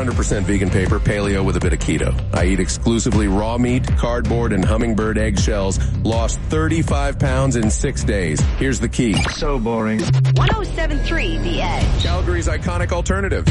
100% vegan paper, paleo with a bit of keto. I eat exclusively raw meat, cardboard, and hummingbird eggshells. Lost 35 pounds in 6 days. Here's the key. So boring. 107.3 The Edge. Calgary's iconic alternative.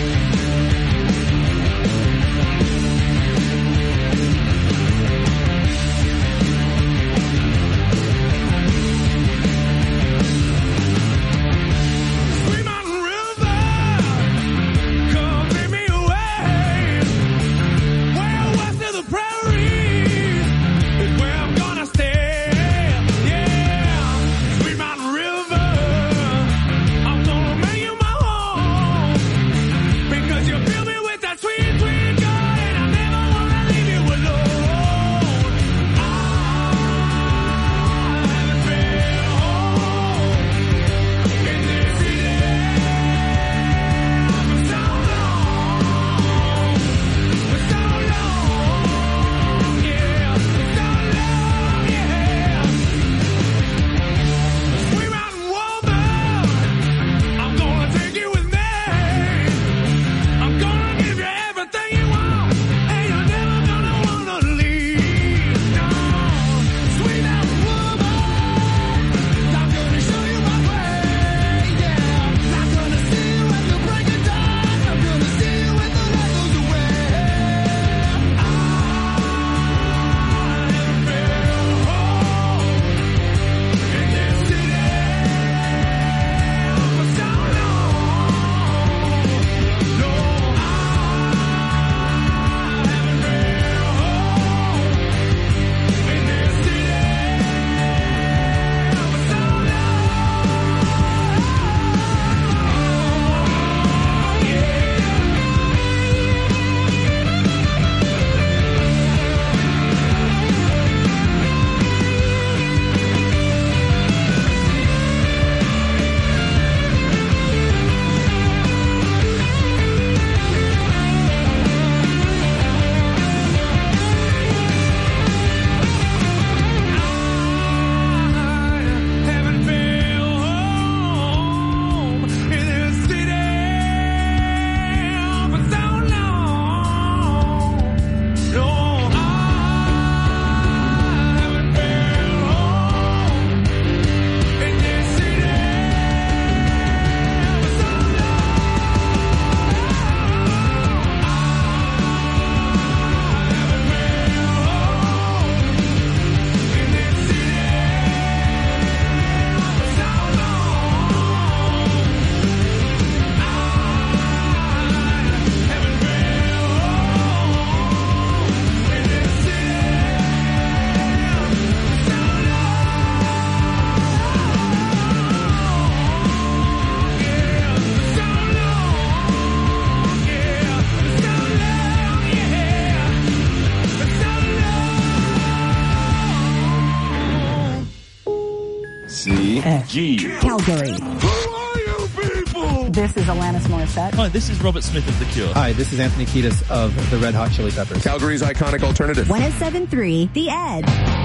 G. Calgary. Who are you people? This is Alanis Morissette. Hi, this is Robert Smith of The Cure. Hi, this is Anthony Kiedis of the Red Hot Chili Peppers. Calgary's iconic alternative. 107.3 The Edge.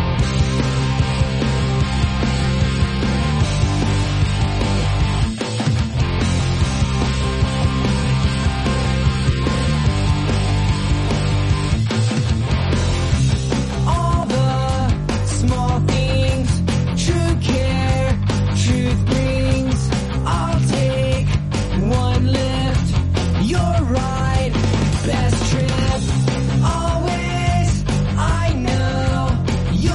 Best trip, always, I know.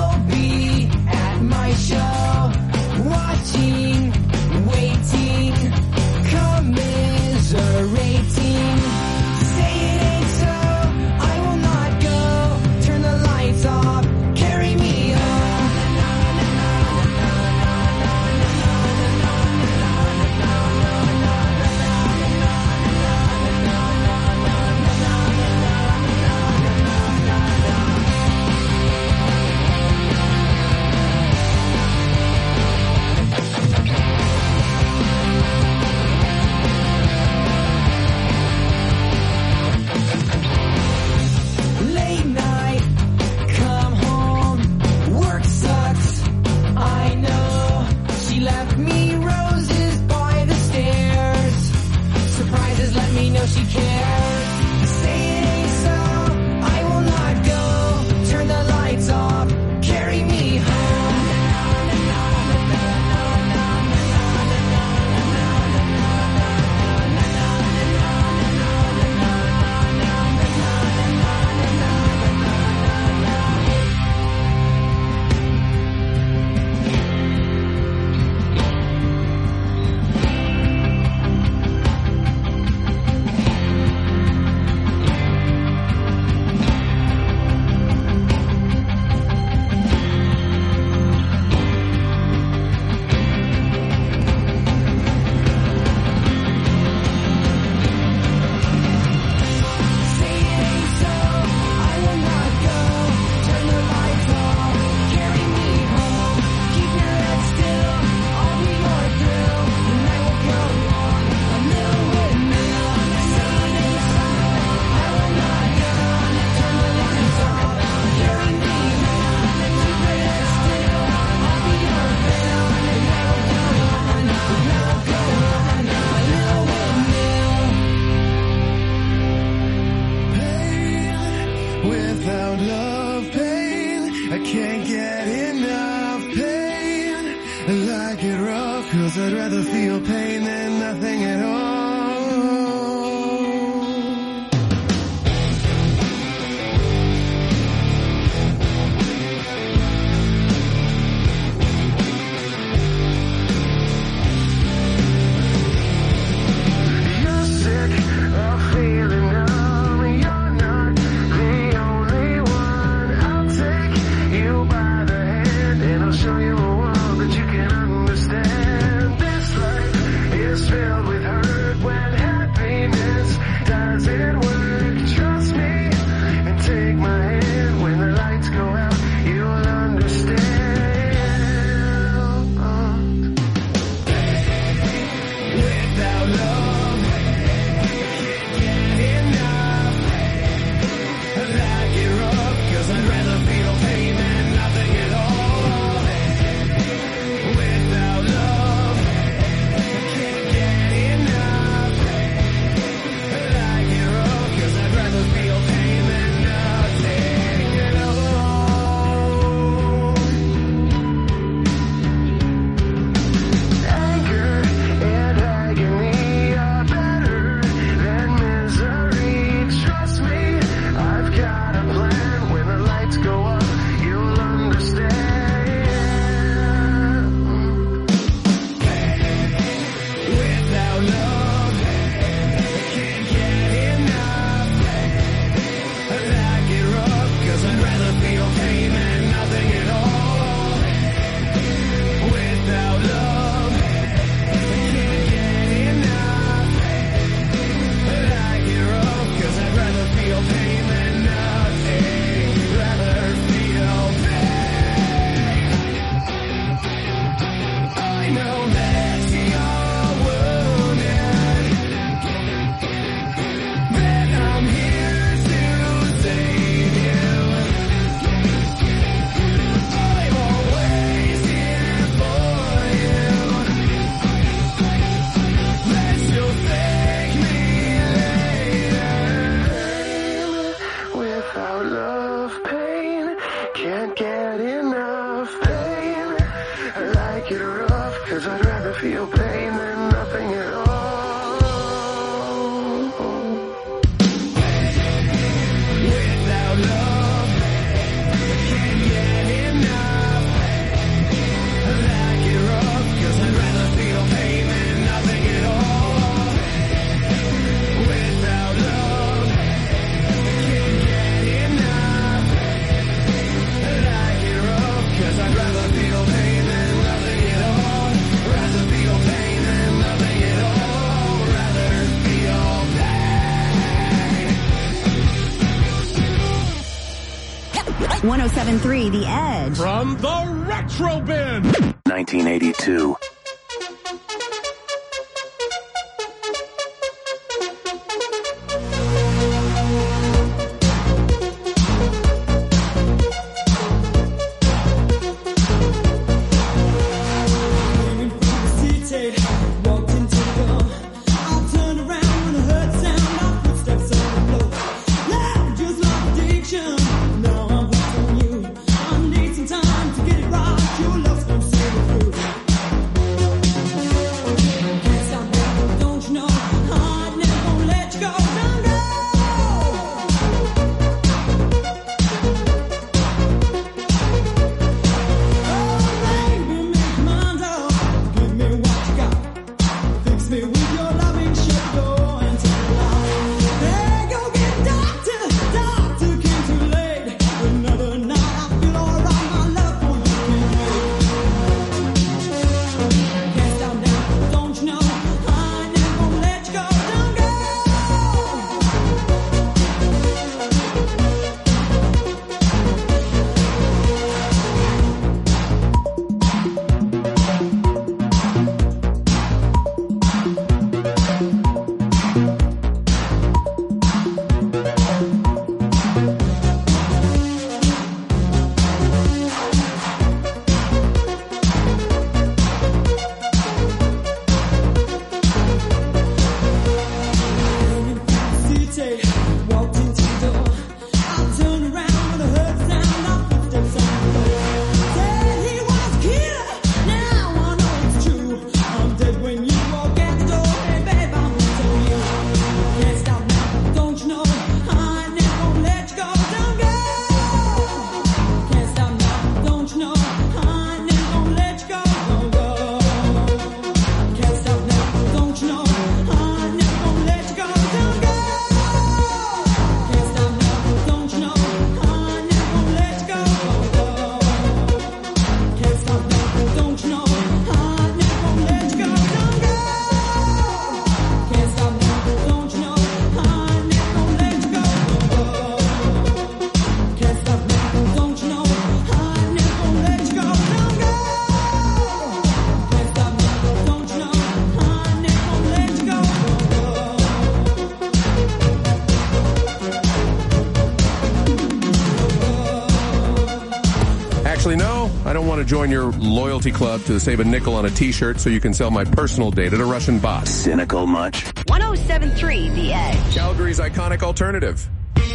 I can't get enough pain. I like it rough, 'cause I'd rather feel pain than nothing at all. The Edge. From the Retro Bin. 1982. Time to get it right, your love's gonna see the truth. Actually, no, I don't want to join your loyalty club to save a nickel on a t-shirt so you can sell my personal data to Russian bots. Cynical much? 107.3 The Edge. Calgary's iconic alternative.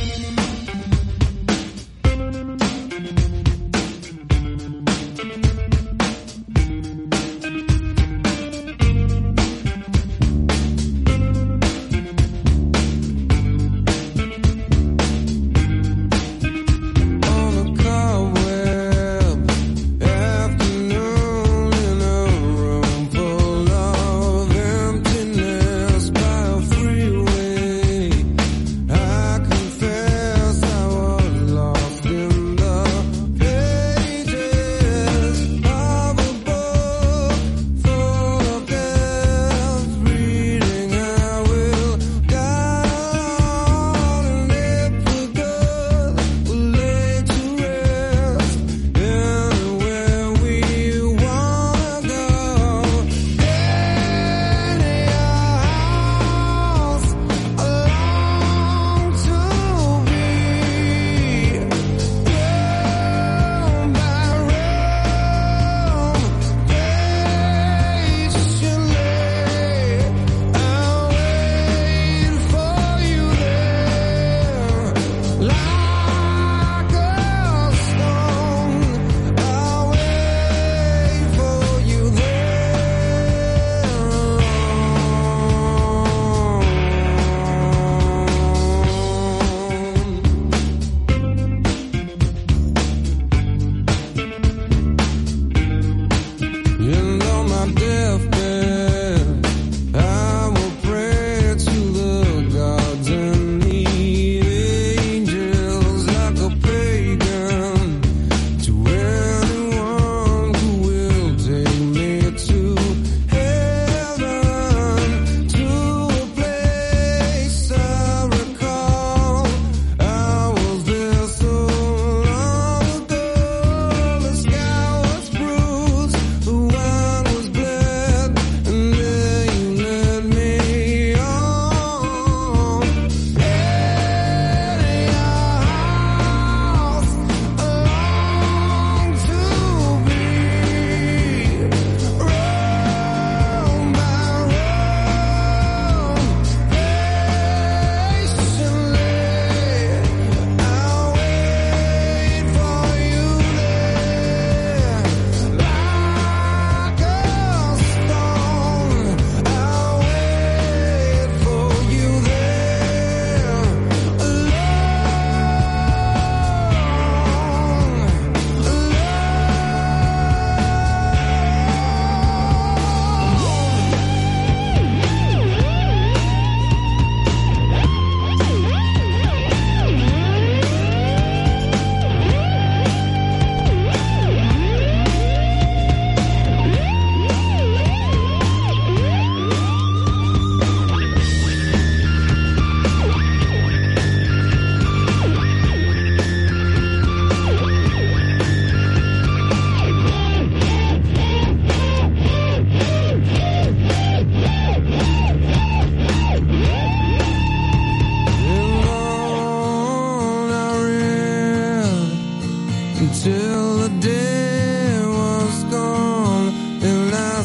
Until the day was gone and I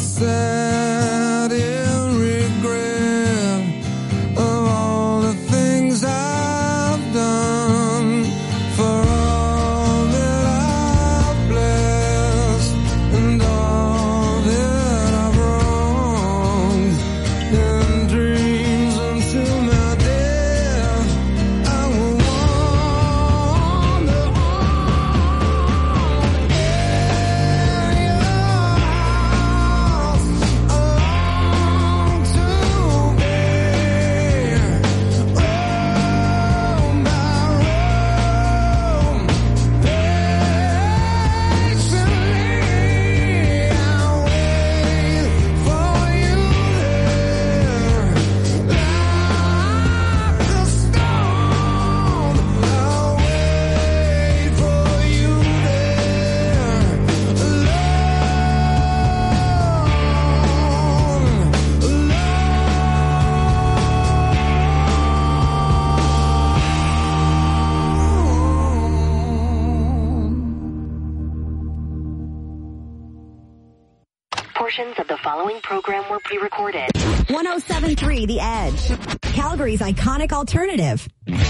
sat in regret of all the things I've done, for all that I've blessed and all that I've wronged, in dreams until my death I will wander on in your house. Portions of the following program were pre-recorded. 107.3 The Edge, Calgary's iconic alternative.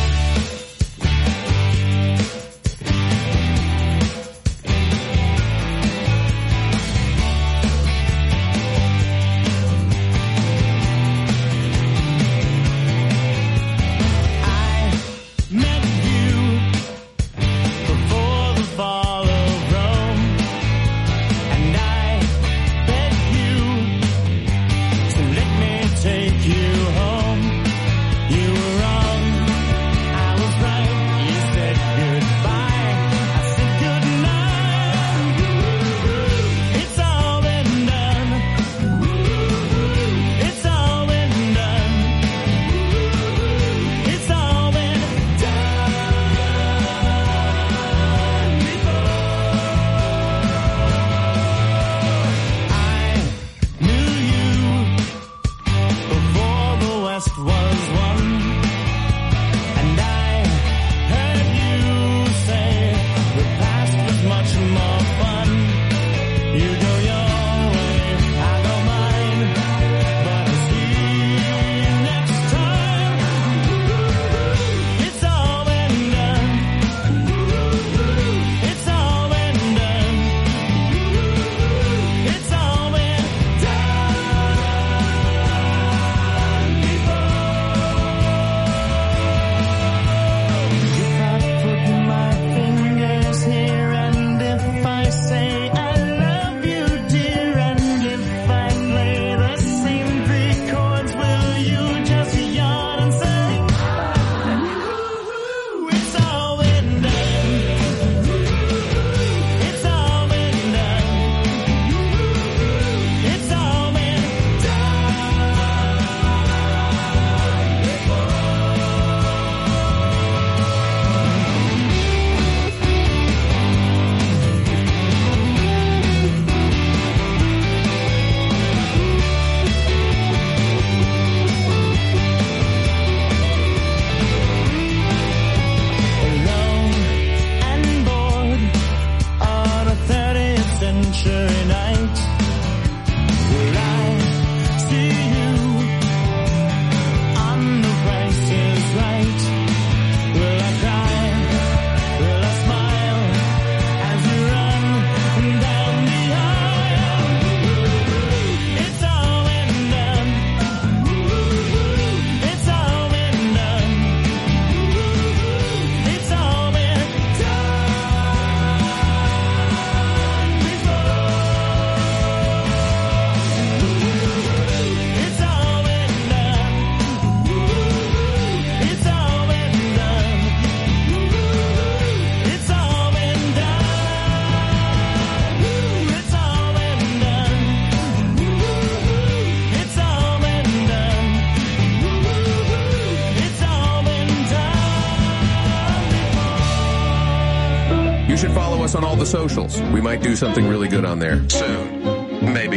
On all the socials. We might do something really good on there soon. Maybe.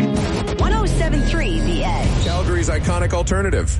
107.3 The Edge. Calgary's iconic alternative.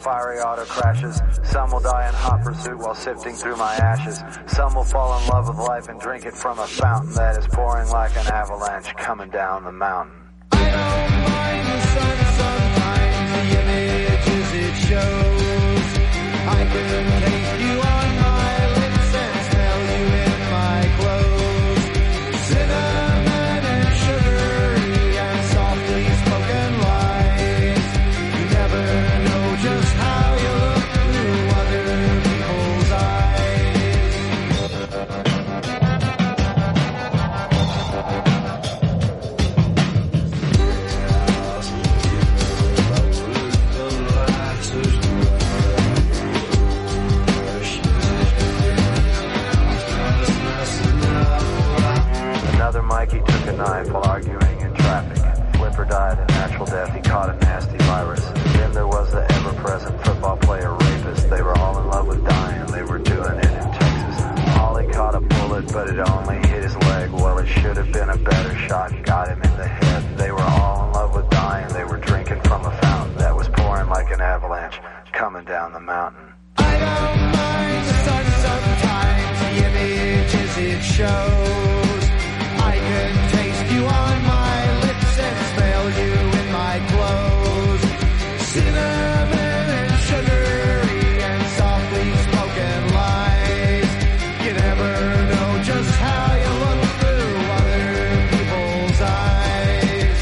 fiery auto crashes. Some will die in hot pursuit while sifting through my ashes. Some will fall in love with life and drink it from a fountain that is pouring like an avalanche coming down the mountain. I don't mind the sun sometimes, the images it shows. I can taste you on my lips and smell you in my clothes. Cinnamon and sugary and softly spoken lies. You never know just how you look through other people's eyes. Another Mikey took a knife while arguing in traffic. Flipper died a natural death, he caught a nasty virus. Then there was the ever-present football player rapist. They were all in love with dying, they were doing it in Texas. Ollie caught a bullet, but it only hit his leg. Well, it should have been a better shot, got him in the head. They were all in love with dying, they were drinking from a fountain that was pouring like an avalanche coming down the mountain. I don't mind the sun sometimes, the images it shows. I can taste you on my lips and smell you in my clothes. Cinnamon and sugary and softly spoken lies. You never know just how you look through other people's eyes.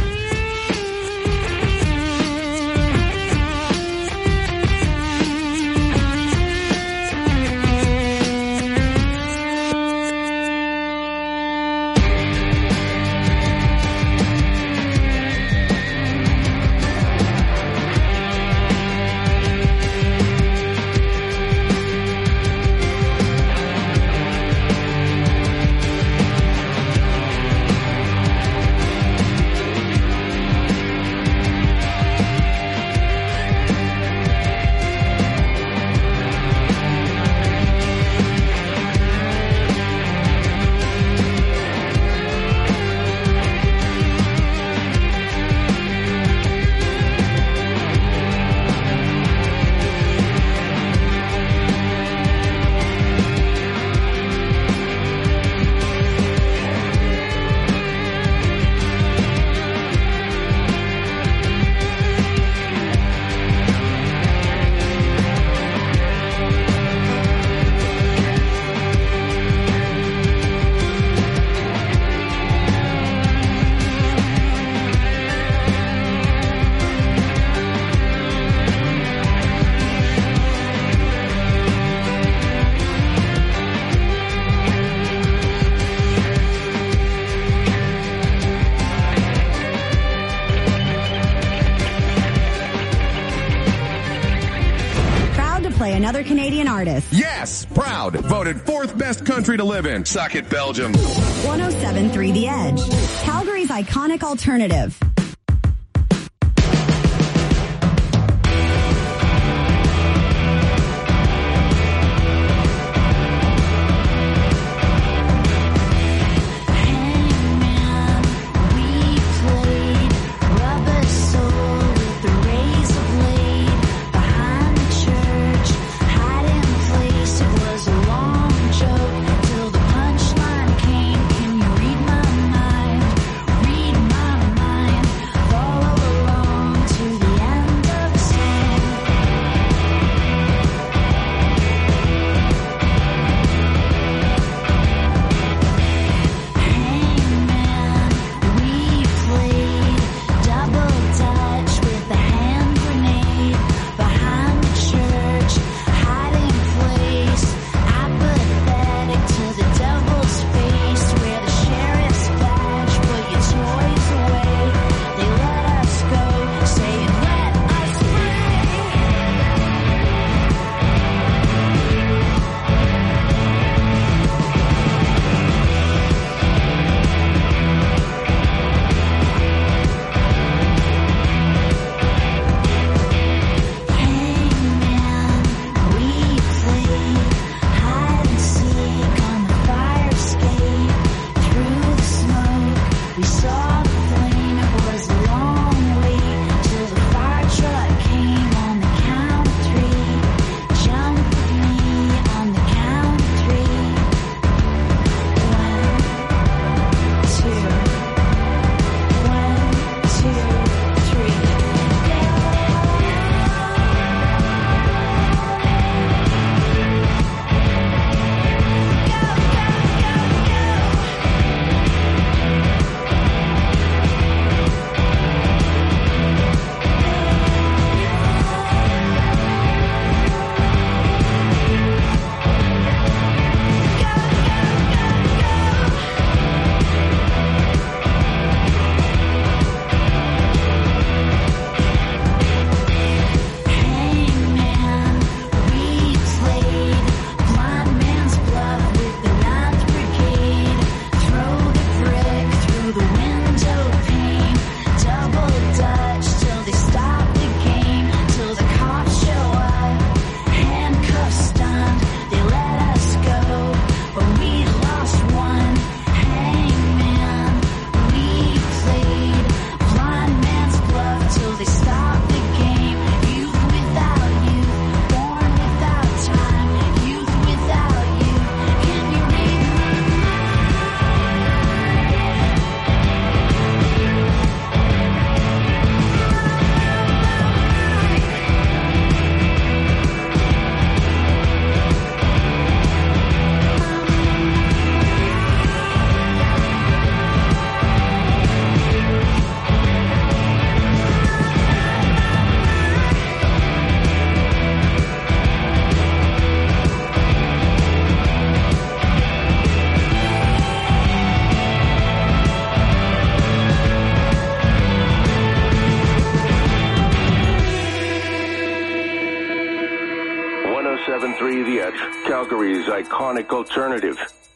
Another Canadian artist. Yes, proud. Voted fourth best country to live in. Suck it, Belgium. 107.3 The Edge. Calgary's iconic alternative. Punchline came, can you read my mind? Read my mind. Calgary's iconic alternative.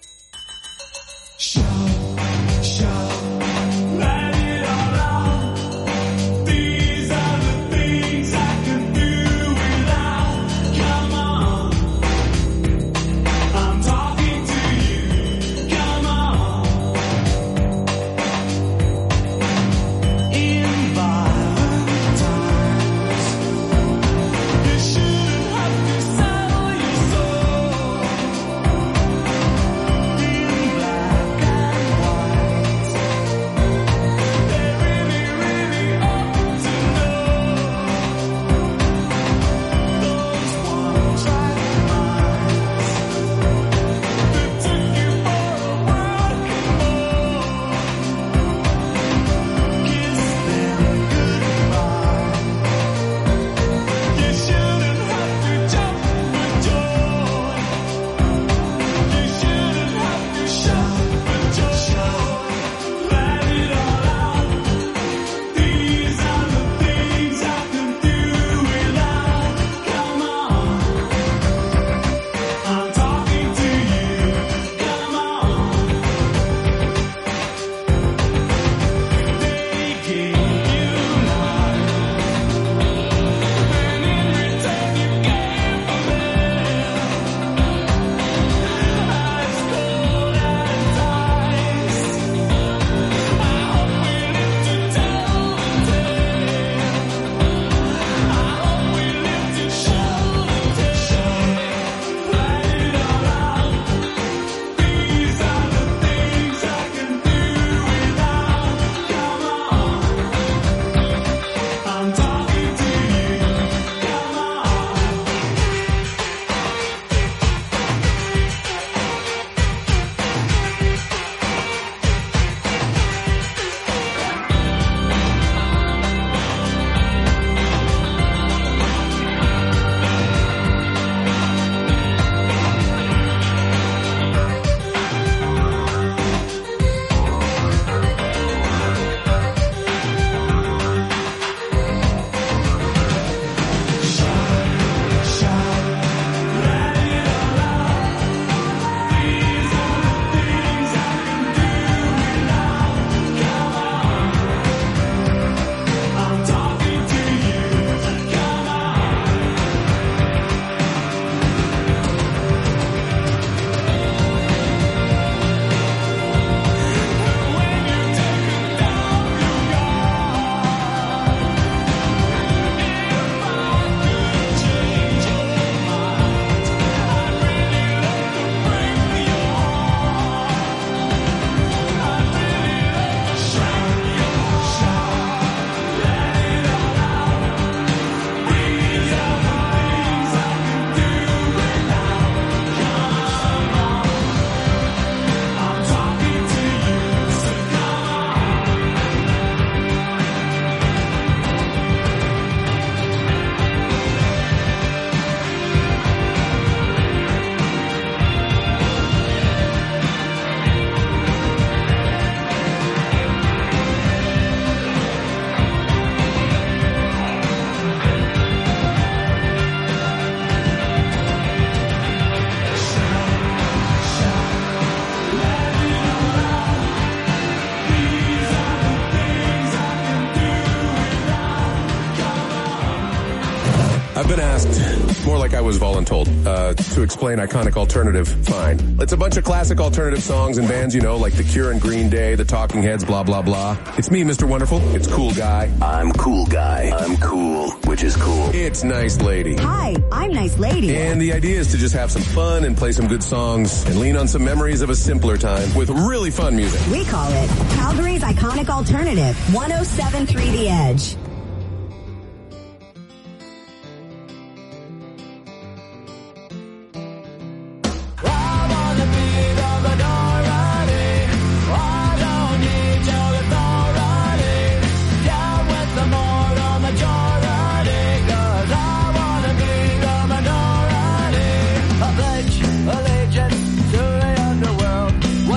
I've been asked, more like I was voluntold, to explain iconic alternative. Fine. It's a bunch of classic alternative songs and bands, you know, like The Cure and Green Day, The Talking Heads, blah, blah, blah. It's me, Mr. Wonderful. It's Cool Guy. I'm Cool Guy. I'm cool, which is cool. It's Nice Lady. Hi, I'm Nice Lady. And the idea is to just have some fun and play some good songs and lean on some memories of a simpler time with really fun music. We call it Calgary's iconic alternative, 107.3 The Edge.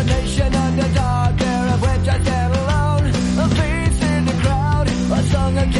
Under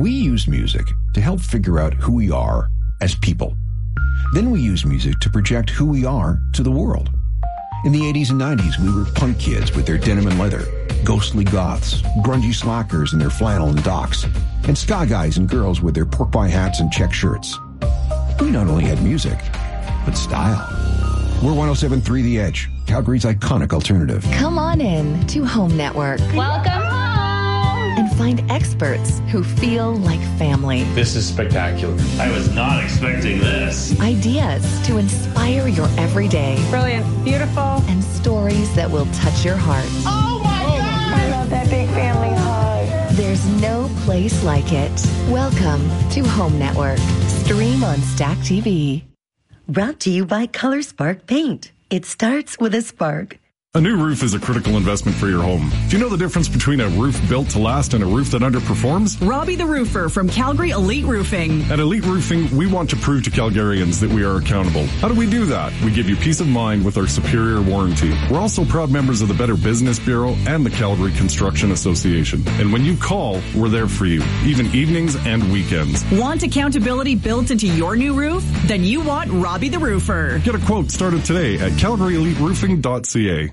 We use music to help figure out who we are as people. Then we use music to project who we are to the world. In the 80s and 90s, we were punk kids with their denim and leather, ghostly goths, grungy slackers in their flannel and docks, and ska guys and girls with their pork pie hats and check shirts. We not only had music, but style. We're 107.3 The Edge, Calgary's iconic alternative. Come on in to Home Network. Welcome home! And find experts who feel like family. This is spectacular. I was not expecting this. Ideas to inspire your everyday. Brilliant. Beautiful. And stories that will touch your heart. Oh my God! I love that big family hug. There's no place like it. Welcome to Home Network. Stream on Stack TV. Brought to you by Color Spark Paint. It starts with a spark. A new roof is a critical investment for your home. Do you know the difference between a roof built to last and a roof that underperforms? Robbie the Roofer from Calgary Elite Roofing. At Elite Roofing, we want to prove to Calgarians that we are accountable. How do we do that? We give you peace of mind with our superior warranty. We're also proud members of the Better Business Bureau and the Calgary Construction Association. And when you call, we're there for you, even evenings and weekends. Want accountability built into your new roof? Then you want Robbie the Roofer. Get a quote started today at calgaryeliteroofing.ca.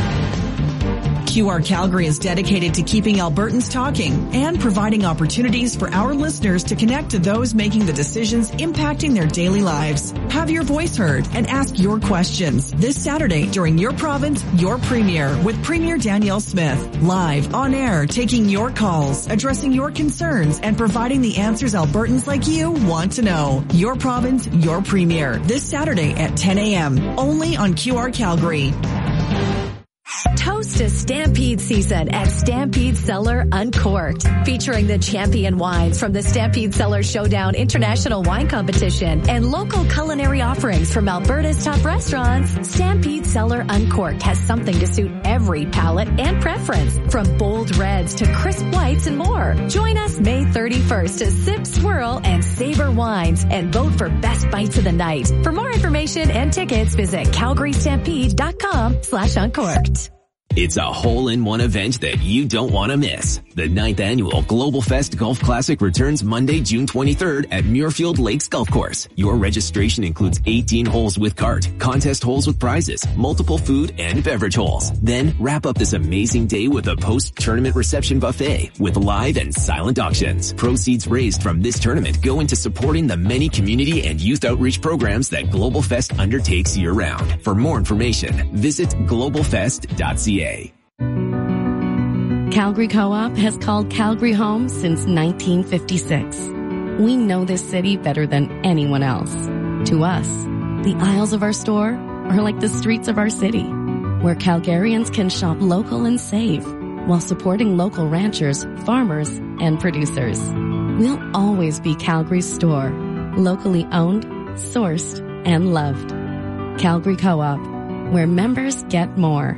QR Calgary is dedicated to keeping Albertans talking and providing opportunities for our listeners to connect to those making the decisions impacting their daily lives. Have your voice heard and ask your questions this Saturday during Your Province, Your Premier with Premier Danielle Smith. Live, on air, taking your calls, addressing your concerns, and providing the answers Albertans like you want to know. Your Province, Your Premier this Saturday at 10 a.m. only on QR Calgary. Toast to Stampede season at Stampede Cellar Uncorked, featuring the champion wines from the Stampede Cellar Showdown International Wine Competition and local culinary offerings from Alberta's top restaurants. Stampede Cellar Uncorked has something to suit every palate and preference, from bold reds to crisp whites and more. Join us May 31st to sip, swirl, and savor wines and vote for best bites of the night. For more information and tickets, visit calgarystampede.com/uncorked. It's a hole-in-one event that you don't want to miss. The 9th annual Global Fest Golf Classic returns Monday, June 23rd at Muirfield Lakes Golf Course. Your registration includes 18 holes with cart, contest holes with prizes, multiple food and beverage holes. Then wrap up this amazing day with a post-tournament reception buffet with live and silent auctions. Proceeds raised from this tournament go into supporting the many community and youth outreach programs that Global Fest undertakes year-round. For more information, visit globalfest.ca. Calgary Co-op has called Calgary home since 1956. We know this city better than anyone else. To us, the aisles of our store are like the streets of our city, where Calgarians can shop local and save while supporting local ranchers, farmers, and producers. We'll always be Calgary's store, locally owned, sourced, and loved. Calgary Co-op, where members get more.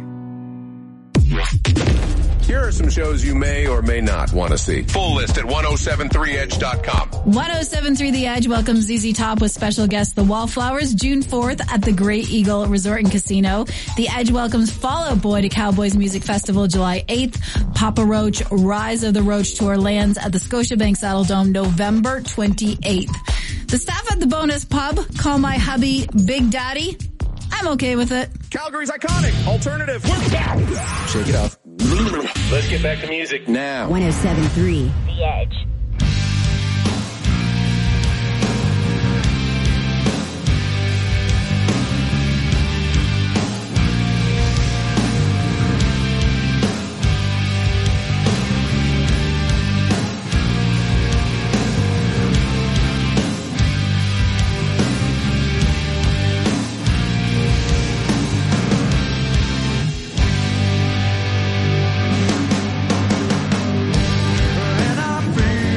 Here are some shows you may or may not want to see. Full list at 1073edge.com. 1073 The Edge welcomes ZZ Top with special guest The Wallflowers June 4th at the Great Eagle Resort and Casino. The Edge welcomes Fall Out Boy to Cowboys Music Festival July 8th. Papa Roach Rise of the Roach Tour lands at the Scotiabank Saddle Dome November 28th. The staff at the Bonus Pub call my hubby Big Daddy. I'm okay with it. Calgary's iconic alternative. Shake it off. Let's get back to music now. 107.3 The Edge. And I feel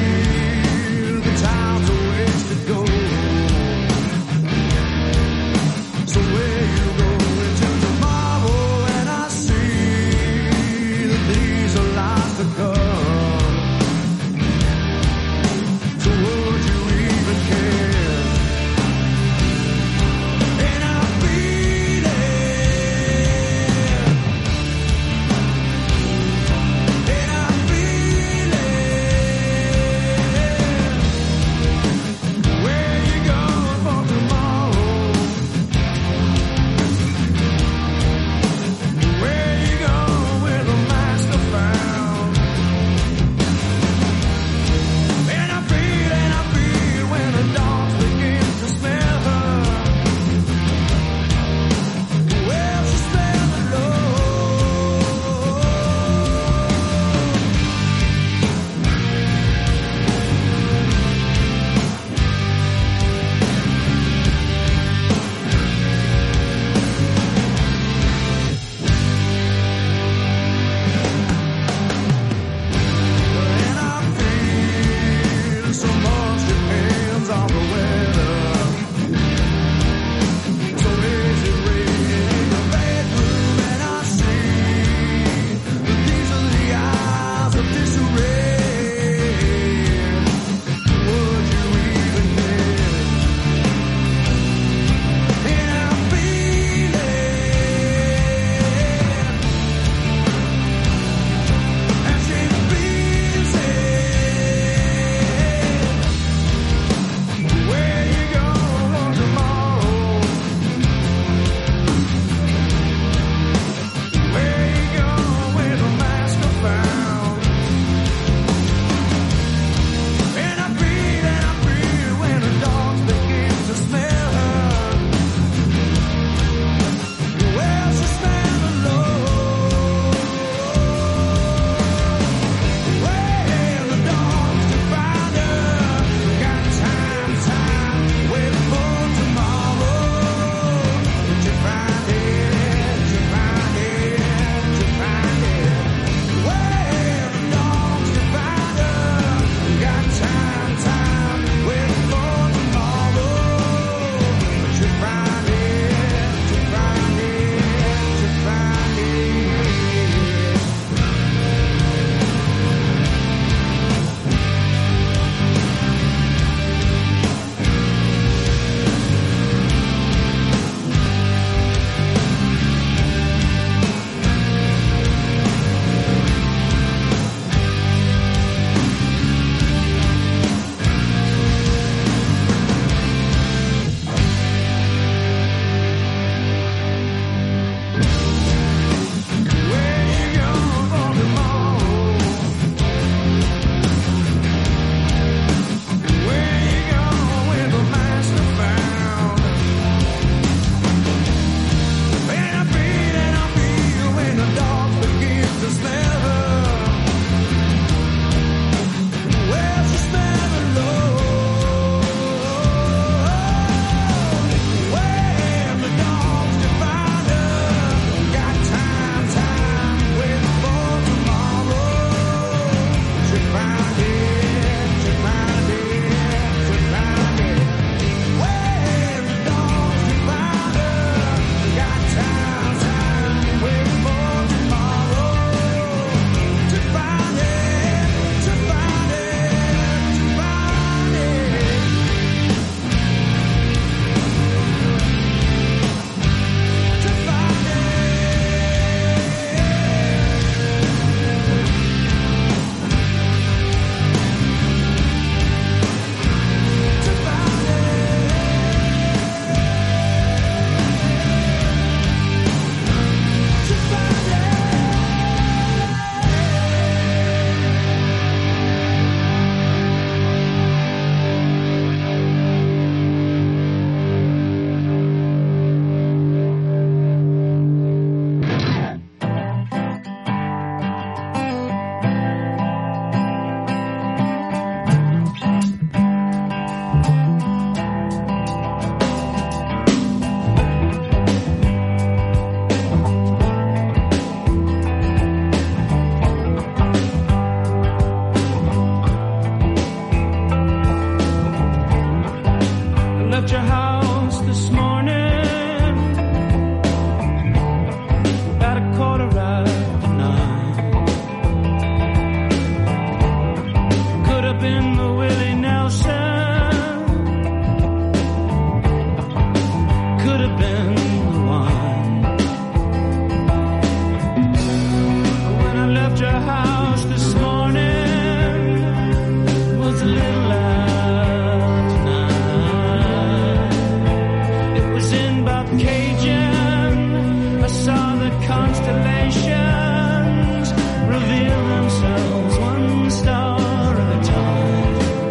house this morning was a little out tonight. It was in Bobcaygeon. I saw the constellations reveal themselves one star at a time.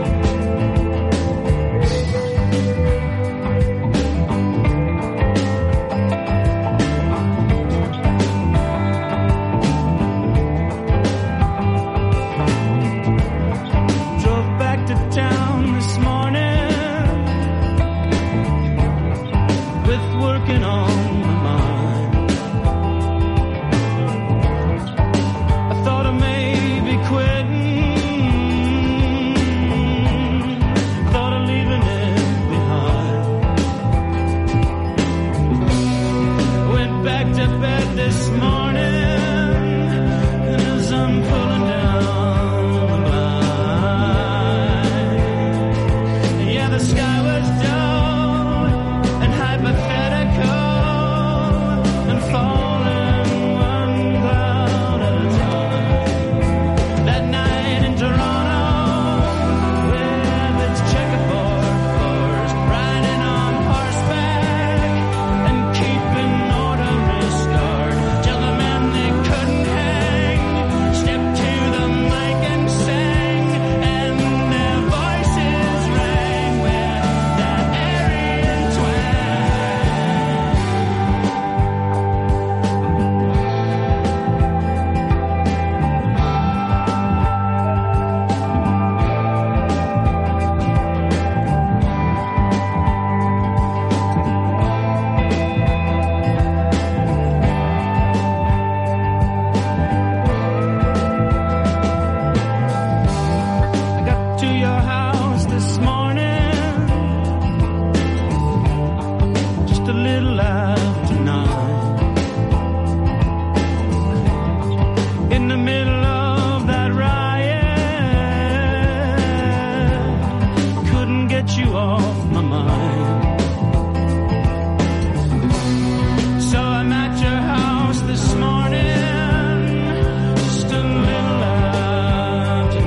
Drove back to town this morning with working on my mind. I thought I may be quitting, thought of leaving it behind. Went back to bed this morning, and as I'm pulling down the blind, yeah, the sky was dull and hypothetical and falling one cloud at a time. That night in Toronto, with its checkerboard floors, riding on horseback and keeping motorists guard till the men they couldn't hang stepped to the mic and sang, and their voices rang with that Aryan I got to your house this morning just a little after 9. In the middle of that riot, couldn't get you off my mind. So I'm at your house this morning just a little after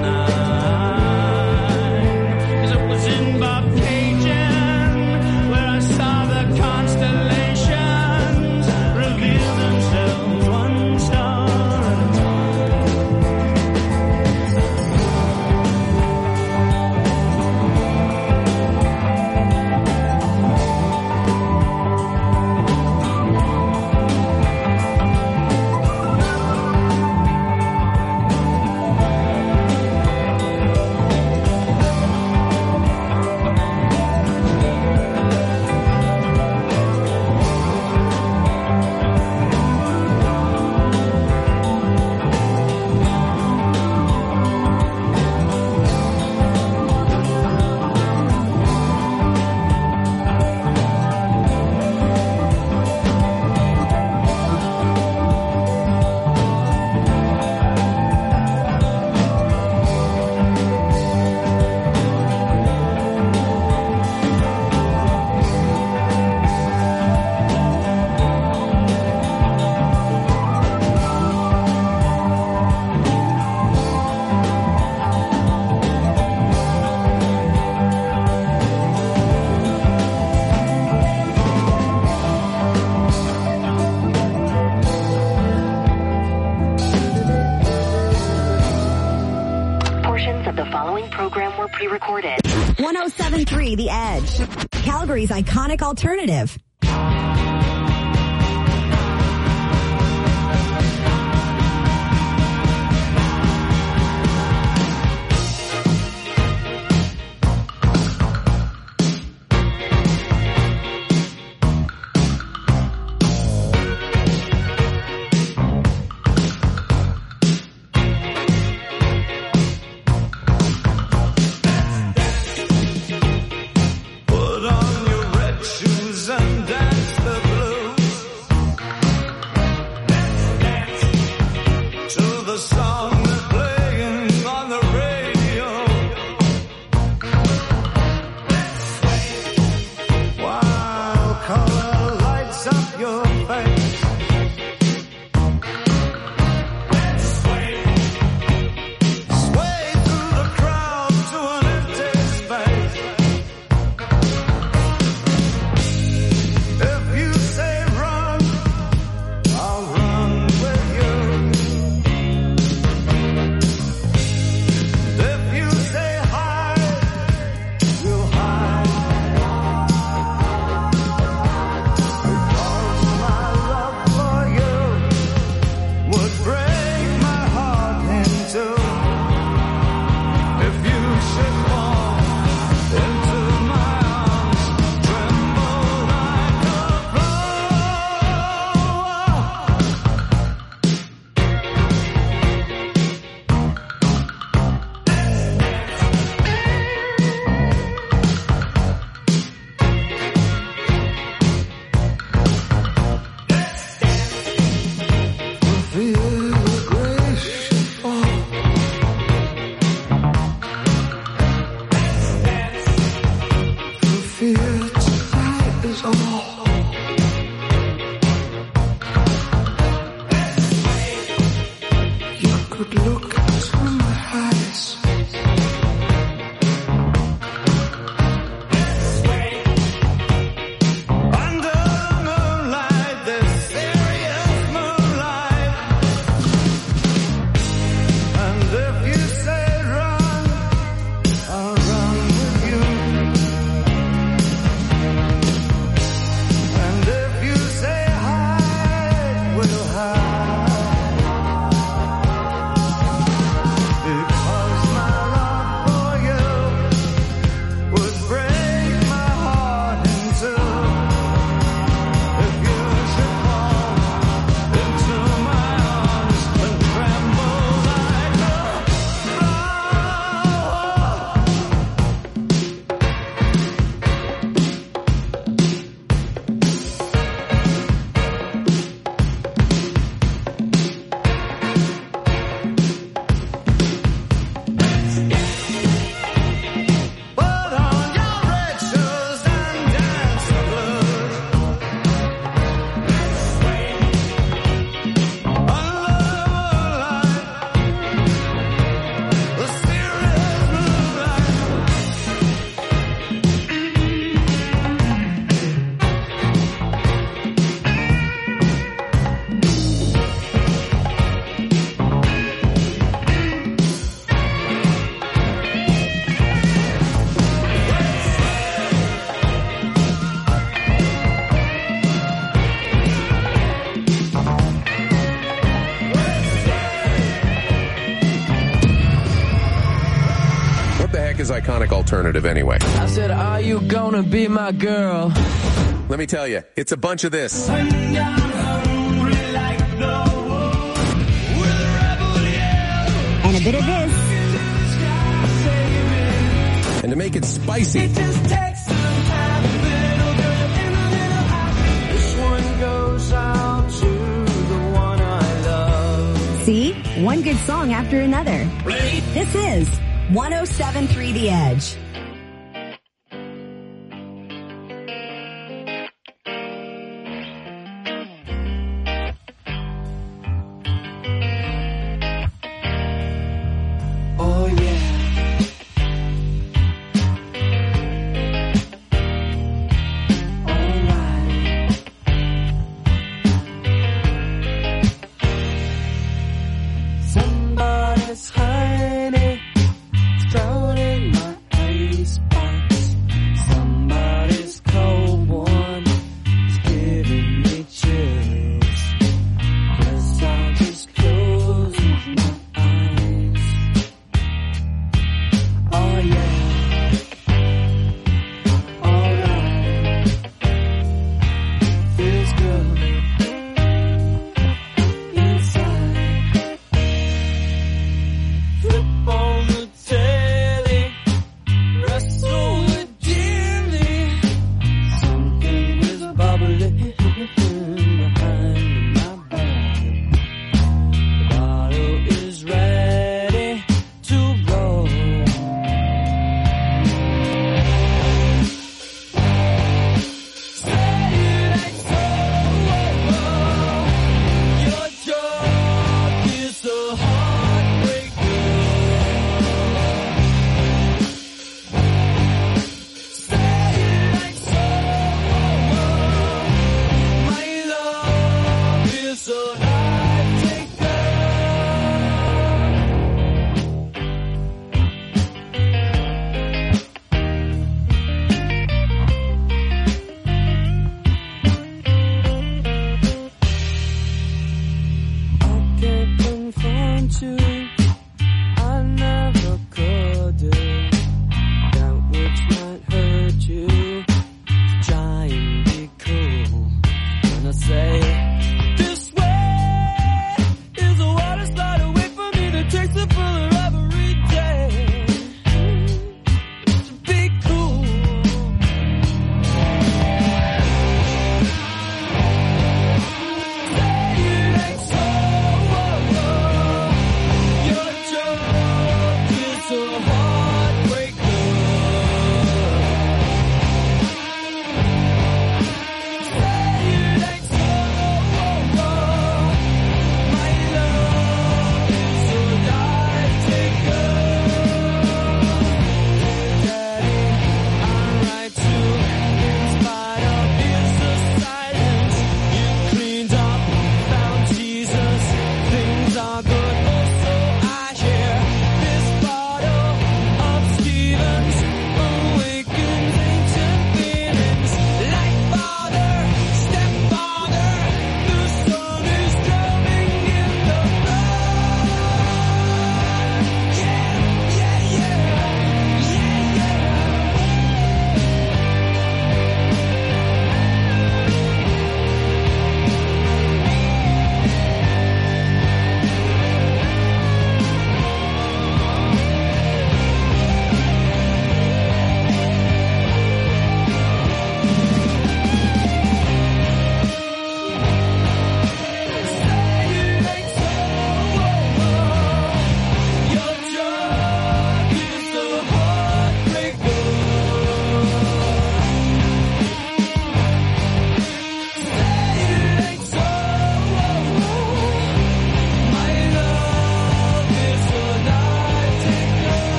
9. 'Cause it was in Bobcaygeon where I saw the constellations reveal themselves one star at a time. Portions of the following program were pre-recorded. 107.3 The Edge. Calgary's iconic alternative. Put on your red shoes and Is iconic alternative anyway? I said, are you gonna be my girl? Let me tell you, it's a bunch of this. And a bit of this. And to make it spicy, it just takes some time, a little good and a little hot. This one goes out to the one I love. See? One good song after another. This is 107.3 The Edge. Oh yeah. Alright. Somebody's hiding. Down in my eyes.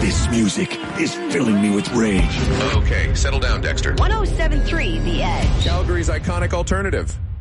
This music is filling me with rage. Okay, settle down, Dexter. 107.3 The Edge. Calgary's iconic alternative.